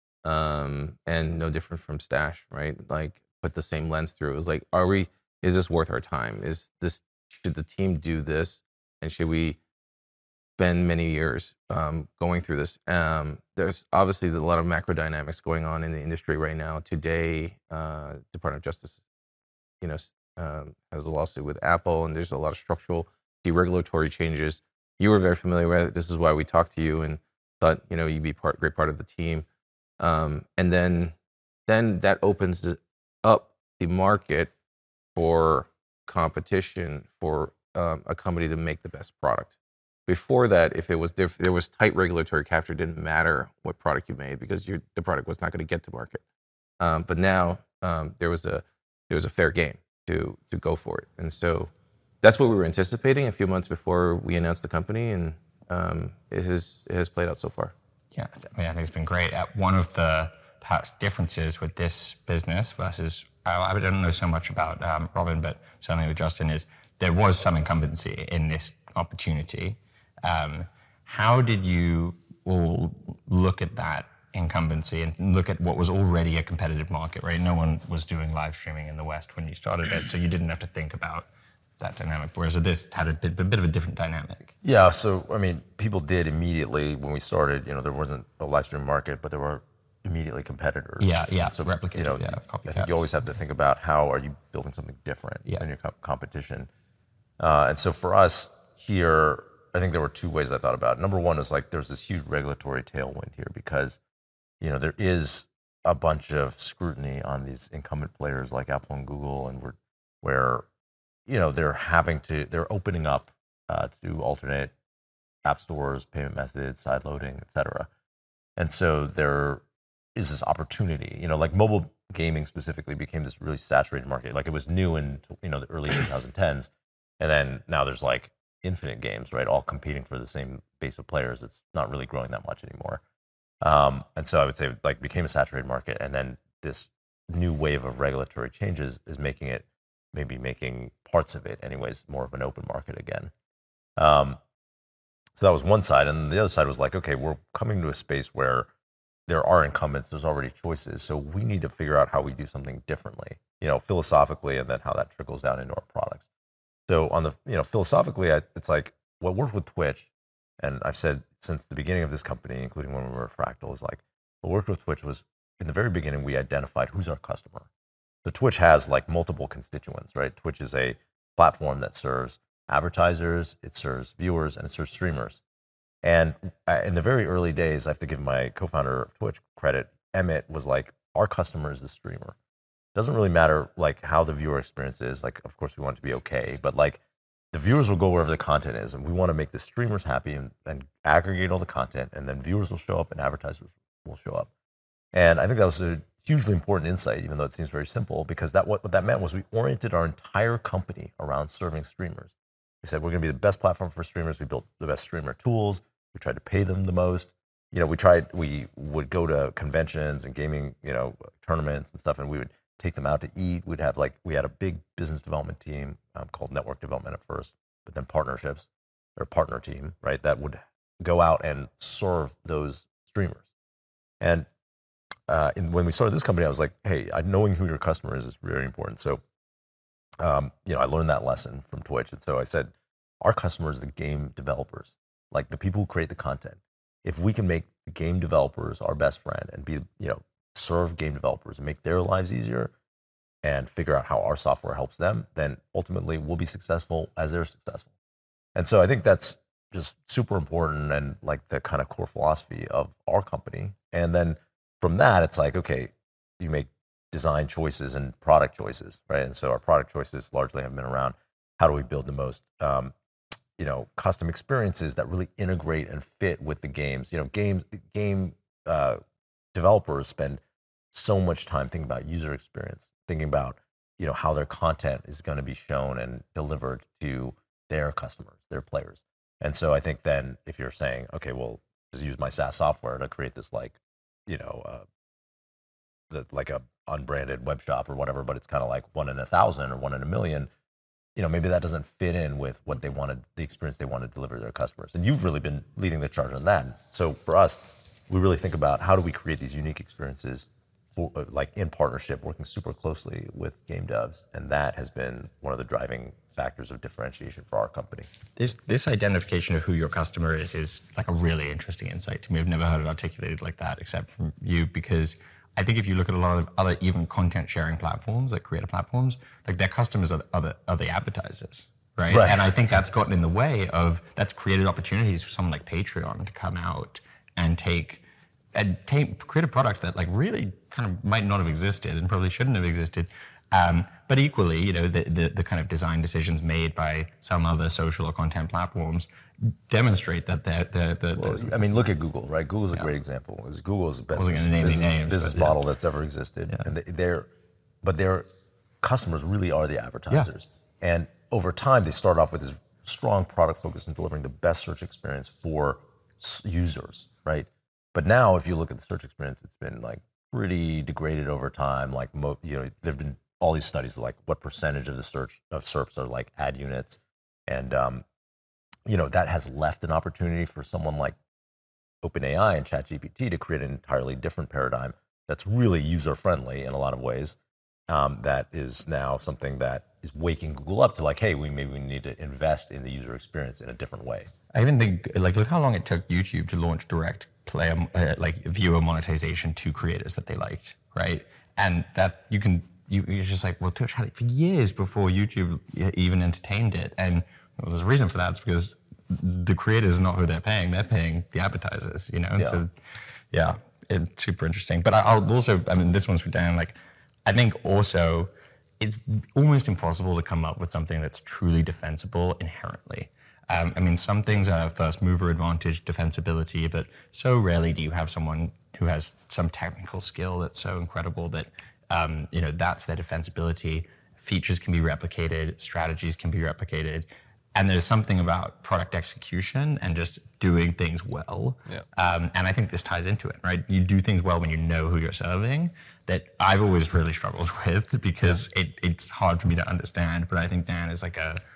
and no different from Stash, right? Like put the same lens through. It was like, is this worth our time? Should the team do this? And should we been many years going through this. There's obviously a lot of macro dynamics going on in the industry right now. Today, Department of Justice, has a lawsuit with Apple, and there's a lot of structural deregulatory changes. You were very familiar with it. This is why we talked to you and thought you'd be great part of the team. And then that opens up the market for competition for a company to make the best product. Before that, if there was tight regulatory capture, it didn't matter what product you made because the product was not going to get to market. But now there was a fair game to go for it, and so that's what we were anticipating a few months before we announced the company, and it has played out so far. Yeah, I think it's been great. One of the perhaps differences with this business versus I don't know so much about Robin, but certainly with Justin is there was some incumbency in this opportunity. How did you all look at that incumbency and look at what was already a competitive market, right? No one was doing live streaming in the West when you started it, so you didn't have to think about that dynamic, whereas this had a bit of a different dynamic. Yeah, so, people did immediately, when we started, there wasn't a live stream market, but there were immediately competitors. Yeah, so replicators, I think you always have to think about how are you building something different than your competition. And so for us here, I think there were two ways I thought about it. Number one is there's this huge regulatory tailwind here because, there is a bunch of scrutiny on these incumbent players like Apple and Google, and where they're opening up to alternate app stores, payment methods, side loading, et cetera. And so there is this opportunity, mobile gaming specifically became this really saturated market. It was new in, the early 2010s. And then now there's infinite games, right? All competing for the same base of players. It's not really growing that much anymore. And so I would say became a saturated market. And then this new wave of regulatory changes is making parts of it anyways, more of an open market again. So that was one side. And the other side was okay, we're coming to a space where there are incumbents, there's already choices. So we need to figure out how we do something differently, philosophically, and then how that trickles down into our products. So on the, philosophically, it's what worked with Twitch, and I've said since the beginning of this company, including when we were at Fractal, is what worked with Twitch was in the very beginning, we identified who's our customer. So Twitch has multiple constituents, right? Twitch is a platform that serves advertisers, it serves viewers, and it serves streamers. And in the very early days, I have to give my co-founder of Twitch credit. Emmett was our customer is the streamer. Doesn't really matter how the viewer experience is. Of course, we want it to be okay, but the viewers will go wherever the content is, and we want to make the streamers happy and aggregate all the content, and then viewers will show up and advertisers will show up. And I think that was a hugely important insight, even though it seems very simple, because what that meant was we oriented our entire company around serving streamers. We said we're going to be the best platform for streamers. We built the best streamer tools. We tried to pay them the most. We would go to conventions and gaming, tournaments and stuff, and we would take them out to eat. We had a big business development team called Network Development at first, but then partnerships, or partner team, right, that would go out and serve those streamers. And when we started this company, I was hey, knowing who your customer is very important. So, I learned that lesson from Twitch. And so I said, our customers are the game developers, the people who create the content. If we can make the game developers our best friend and serve game developers and make their lives easier and figure out how our software helps them, then ultimately we'll be successful as they're successful. And so I think that's just super important and the kind of core philosophy of our company. And then from that, it's okay, you make design choices and product choices, right? And so our product choices largely have been around how do we build the most, custom experiences that really integrate and fit with the games. Game developers spend so much time thinking about user experience, thinking about, how their content is going to be shown and delivered to their customers, their players. And so I think then if you're saying, okay, well, just use my SaaS software to create this a unbranded web shop or whatever, but it's kind of 1 in 1,000 or 1 in 1,000,000, maybe that doesn't fit in with what they wanted, the experience they wanted to deliver to their customers. And you've really been leading the charge on that. So for us, we really think about how do we create these unique experiences for, in partnership, working super closely with game devs. And that has been one of the driving factors of differentiation for our company. This identification of who your customer is like a really interesting insight to me. I've never heard it articulated like that except from you, because I think if you look at a lot of other even content sharing platforms, like creator platforms, like their customers are the advertisers, right? And I think that's gotten in the way of, that's created opportunities for someone like Patreon to come out and create a product that like really kind of might not have existed and probably shouldn't have existed. But equally, you know, the kind of design decisions made by some other social or content platforms demonstrate that I mean, look at Google, right? Google's a great example. Google is the best business model that's ever existed. Yeah. And their customers really are the advertisers. Yeah. And over time, they start off with this strong product focus in delivering the best search experience for users, right? But now, if you look at the search experience, it's been like pretty degraded over time. Like, there've been all these studies like what percentage of the SERPs are like ad units, and that has left an opportunity for someone like OpenAI and ChatGPT to create an entirely different paradigm that's really user friendly in a lot of ways. That is now something that is waking Google up to like, hey, we need to invest in the user experience in a different way. I even think like look how long it took YouTube to launch direct player viewer monetization to creators that they liked, right? And that you're just like, well, Twitch had it for years before YouTube even entertained it. And there's a reason for that. It's because the creators are not who they're paying the advertisers, you know? And so, yeah, it's super interesting. But I'll also, I mean, this one's for Dan, like, I think also it's almost impossible to come up with something that's truly defensible inherently. I mean, some things are first mover advantage, defensibility, but so rarely do you have someone who has some technical skill that's so incredible that, that's their defensibility. Features can be replicated, strategies can be replicated. And there's something about product execution and just doing things well. Yeah. And I think this ties into it, right? You do things well when you know who you're serving, that I've always really struggled with because it's hard for me to understand. But I think Dan is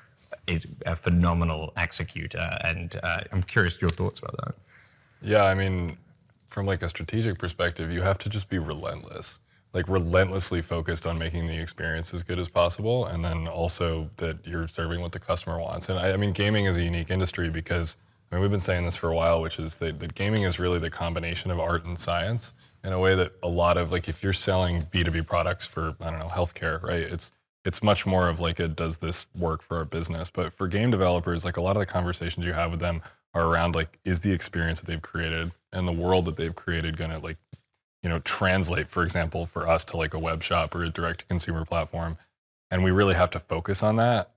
a phenomenal executor. And I'm curious your thoughts about that. Yeah, I mean, from like a strategic perspective, you have to just be relentless. Like relentlessly focused on making the experience as good as possible, and then also that you're serving what the customer wants. And I mean, gaming is a unique industry because, I mean, we've been saying this for a while, which is that gaming is really the combination of art and science in a way that a lot of, like, if you're selling B2B products for, I don't know, healthcare, right? It's much more of like does this work for our business? But for game developers, like a lot of the conversations you have with them are around like, is the experience that they've created and the world that they've created gonna like, translate, for example, for us to like a web shop or a direct-to-consumer platform. And we really have to focus on that.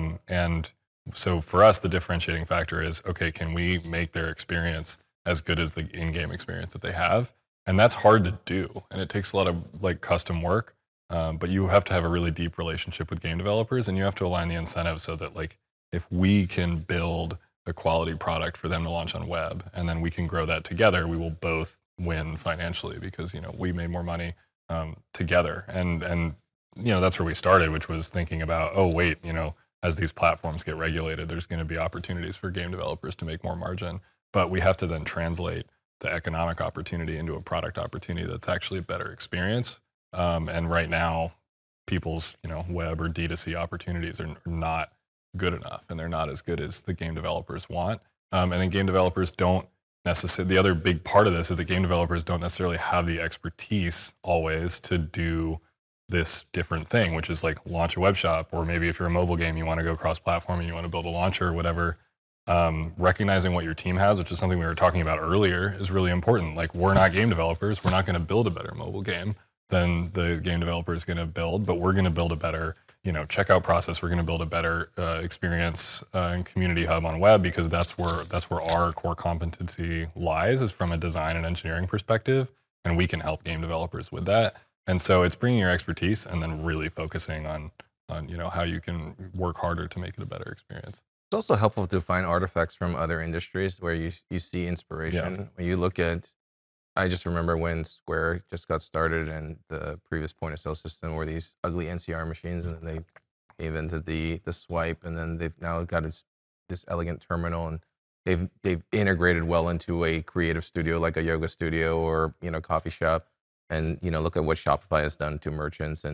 And so for us, the differentiating factor is, okay, can we make their experience as good as the in-game experience that they have? And that's hard to do. And it takes a lot of like custom work. But you have to have a really deep relationship with game developers, and you have to align the incentives so that like, if we can build a quality product for them to launch on web, and then we can grow that together, we will both win financially because, we made more money together. And that's where we started, which was thinking about, oh, wait, as these platforms get regulated, there's going to be opportunities for game developers to make more margin. But we have to then translate the economic opportunity into a product opportunity that's actually a better experience. And right now, people's, web or D2C opportunities are not good enough, and they're not as good as the game developers want. And then game developers don't necessarily, the other big part of this is that game developers don't necessarily have the expertise always to do this different thing, which is like launch a web shop, or maybe if you're a mobile game, you want to go cross-platform and you want to build a launcher or whatever. Recognizing what your team has, which is something we were talking about earlier, is really important. Like, we're not game developers. We're not going to build a better mobile game than the game developer is going to build, but we're going to build a better checkout process. We're going to build a better experience and community hub on web, because that's where our core competency lies, is from a design and engineering perspective, and we can help game developers with that. And so it's bringing your expertise and then really focusing on how you can work harder to make it a better experience. It's also helpful to find artifacts from other industries where you see inspiration. Yeah. When you look at, I just remember when Square just got started, and the previous point of sale system were these ugly NCR machines, and then they invented the swipe, and then they've now got this elegant terminal, and they've integrated well into a creative studio like a yoga studio or coffee shop, and look at what Shopify has done to merchants, and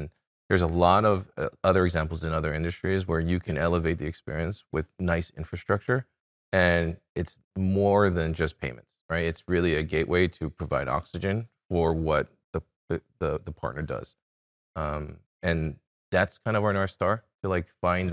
there's a lot of other examples in other industries where you can elevate the experience with nice infrastructure, and it's more than just payments, right? It's really a gateway to provide oxygen for what the partner does, and that's kind of our North Star, to like find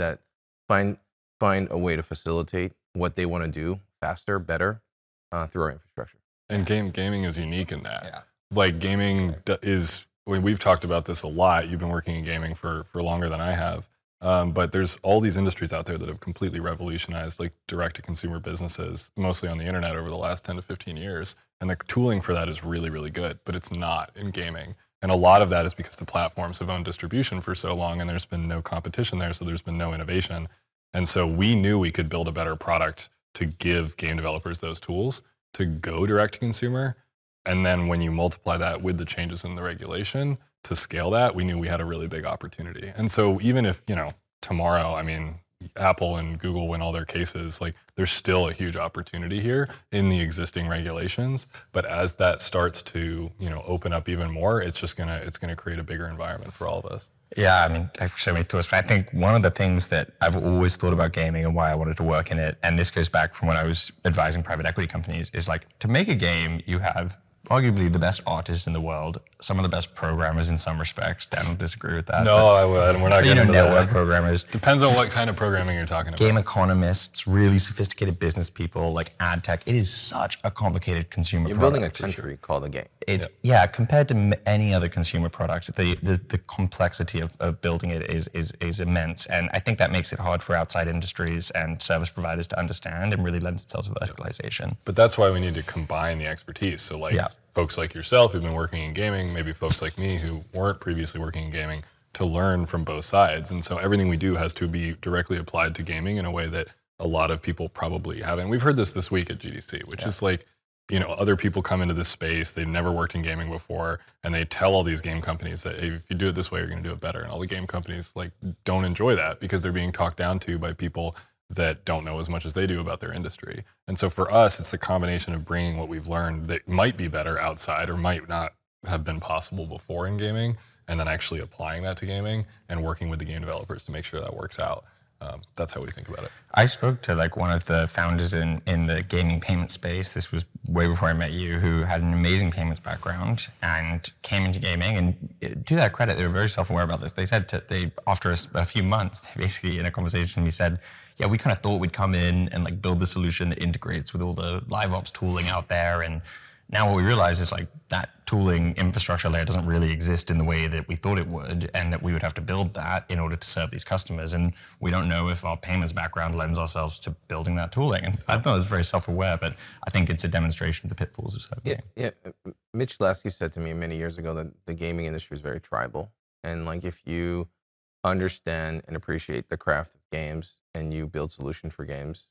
a way to facilitate what they want to do faster, better, through our infrastructure. And gaming is unique in that. Yeah. Like gaming is, we've talked about this a lot. You've been working in gaming for longer than I have. But there's all these industries out there that have completely revolutionized like direct-to-consumer businesses, mostly on the internet over the last 10 to 15 years. And the tooling for that is really, really good, but it's not in gaming. And a lot of that is because the platforms have owned distribution for so long and there's been no competition there, so there's been no innovation. And so we knew we could build a better product to give game developers those tools to go direct-to-consumer. And then when you multiply that with the changes in the regulation to scale that, we knew we had a really big opportunity. And so even if, tomorrow, Apple and Google win all their cases, like there's still a huge opportunity here in the existing regulations. But as that starts to, open up even more, it's gonna create a bigger environment for all of us. Yeah, I have so many thoughts, but I think one of the things that I've always thought about gaming and why I wanted to work in it, and this goes back from when I was advising private equity companies, is like to make a game, you have arguably the best artists in the world, some of the best programmers in some respects. Dan will disagree with that. No, I would. We're not getting into network that. programmers. Depends on what kind of programming you're talking about. Game economists, really sophisticated business people, like ad tech. It is such a complicated consumer You're product. building a country called a game. It's compared to any other consumer product, the complexity of building it is immense, and I think that makes it hard for outside industries and service providers to understand, and really lends itself to verticalization. But that's why we need to combine the expertise. So folks like yourself who've been working in gaming, maybe folks like me who weren't previously working in gaming, to learn from both sides. And so everything we do has to be directly applied to gaming in a way that a lot of people probably haven't. We've heard this week at GDC, which is like, other people come into this space, they've never worked in gaming before, and they tell all these game companies that, hey, if you do it this way, you're going to do it better. And all the game companies don't enjoy that because they're being talked down to by people that don't know as much as they do about their industry. And so for us, it's the combination of bringing what we've learned that might be better outside or might not have been possible before in gaming, and then actually applying that to gaming and working with the game developers to make sure that works out. That's how we think about it. I spoke to one of the founders in the gaming payment space. This was way before I met you, who had an amazing payments background and came into gaming. And to that credit, they were very self-aware about this. They said after a few months, basically in a conversation, we said, yeah, we kind of thought we'd come in and build the solution that integrates with all the live ops tooling out there. And now what we realize is that tooling infrastructure layer doesn't really exist in the way that we thought it would, and that we would have to build that in order to serve these customers. And we don't know if our payments background lends ourselves to building that tooling. And I thought it was very self-aware, but I think it's a demonstration of the pitfalls of serving. Yeah. Mitch Lasky said to me many years ago that the gaming industry is very tribal. And if you understand and appreciate the craft of games and you build solutions for games,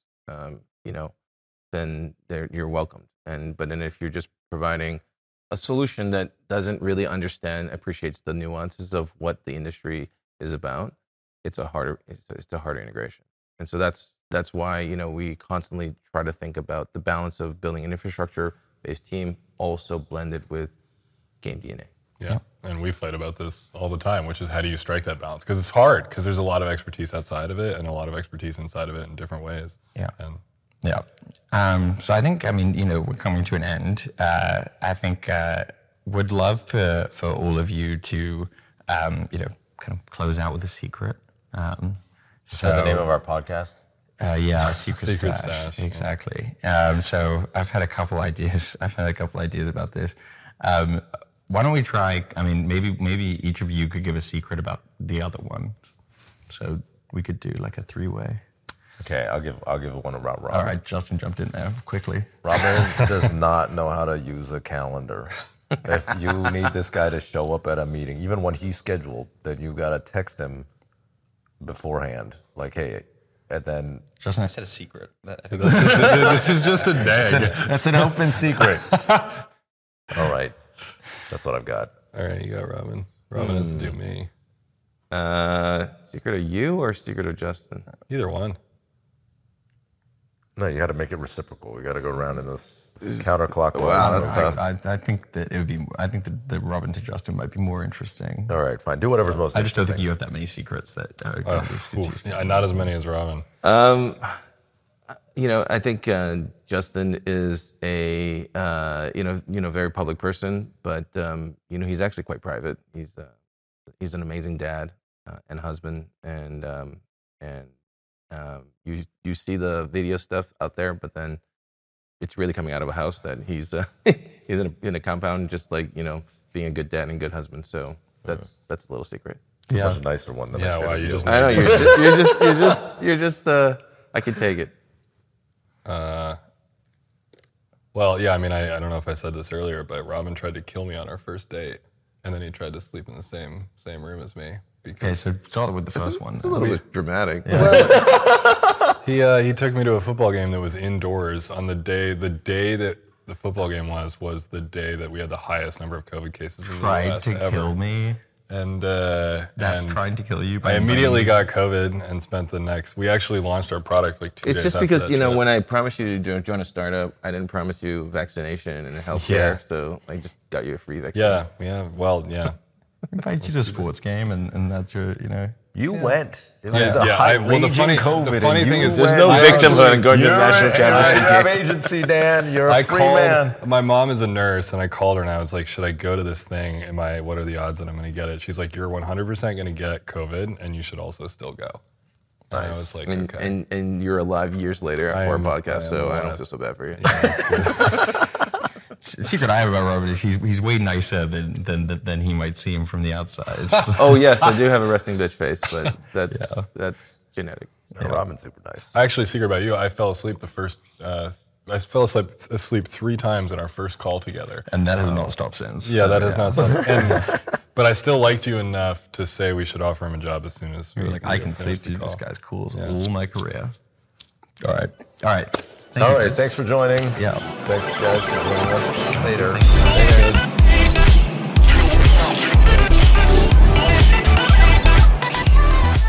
then you're welcomed. But then if you're just providing a solution that doesn't really understand, appreciates the nuances of what the industry is about, it's a harder integration. And so that's why we constantly try to think about the balance of building an infrastructure-based team, also blended with game DNA. Yeah, and we fight about this all the time, which is how do you strike that balance? Because it's hard, because there's a lot of expertise outside of it and a lot of expertise inside of it in different ways. Yeah. So I think, we're coming to an end. I think would love for all of you to, kind of close out with a secret. Is that the name of our podcast? Secret Stash. Exactly. So I've had a couple ideas. About this. Why don't we try? Maybe each of you could give a secret about the other one. So we could do a 3-way. Okay, I'll give one about Robin. All right, Justin jumped in there quickly. Robin does not know how to use a calendar. If you need this guy to show up at a meeting, even when he's scheduled, then you gotta text him beforehand, hey, and then. Justin, I said a secret. This is just a nag. That's an open secret. All right, that's what I've got. All right, you got Robin. Robin has to do me. Secret of you or secret of Justin? Either one. No, you got to make it reciprocal. We got to go around in this counterclockwise. Wow, that's tough. I think that it would be. I think that the Robin to Justin might be more interesting. All right, fine. Do whatever's most. I just don't think you have that many secrets that. Not as many as Robin. I think Justin is a very public person, but he's actually quite private. He's an amazing dad and husband, and you see the video stuff out there, but then it's really coming out of a house that he's in a compound, just like being a good dad and good husband. So that's a little secret. Yeah, much nicer one than wow. You just I know you're just I can take it. Well, yeah. I mean, I don't know if I said this earlier, but Robin tried to kill me on our first date, and then he tried to sleep in the same room as me. Okay, so start with the first one. It's a little bit dramatic. Yeah. He took me to a football game that was indoors on the day that the football game was the day that we had the highest number of COVID cases in the US ever. Tried to kill me. And that's trying to kill you. I immediately got COVID and spent the next. We actually launched our product like 2 days. It's just because when I promised you to join a startup, I didn't promise you vaccination and healthcare, so I just got you a free vaccine. Yeah. Well, yeah. Invite you to a sports game, and that's your, You went. It was the high raging COVID. The funny thing is, there's no victimhood in going to the national championship. You're an agency, Dan. You're a free man. My mom is a nurse, and I called her and I was like, "Should I go to this thing? What are the odds that I'm going to get it?" She's like, "You're 100% going to get COVID, and you should also still go." Nice. And I was like, "Okay." And you're alive years later for a podcast, so I don't feel so bad for you. Yeah, that's good. The secret I have about Robert is he's way nicer than he might seem from the outside. Oh yes, I do have a resting bitch face, but that's genetic. Yeah, Robin's super nice. Actually, secret about you, I fell asleep asleep 3 times in our first call together, and that has not stopped since. Yeah, that has not stopped. But I still liked you enough to say we should offer him a job as soon as. You're like, I can sleep, dude. This guy's cool as all my career. All right. Thanks for joining. Yeah. Thanks, guys, for joining us later.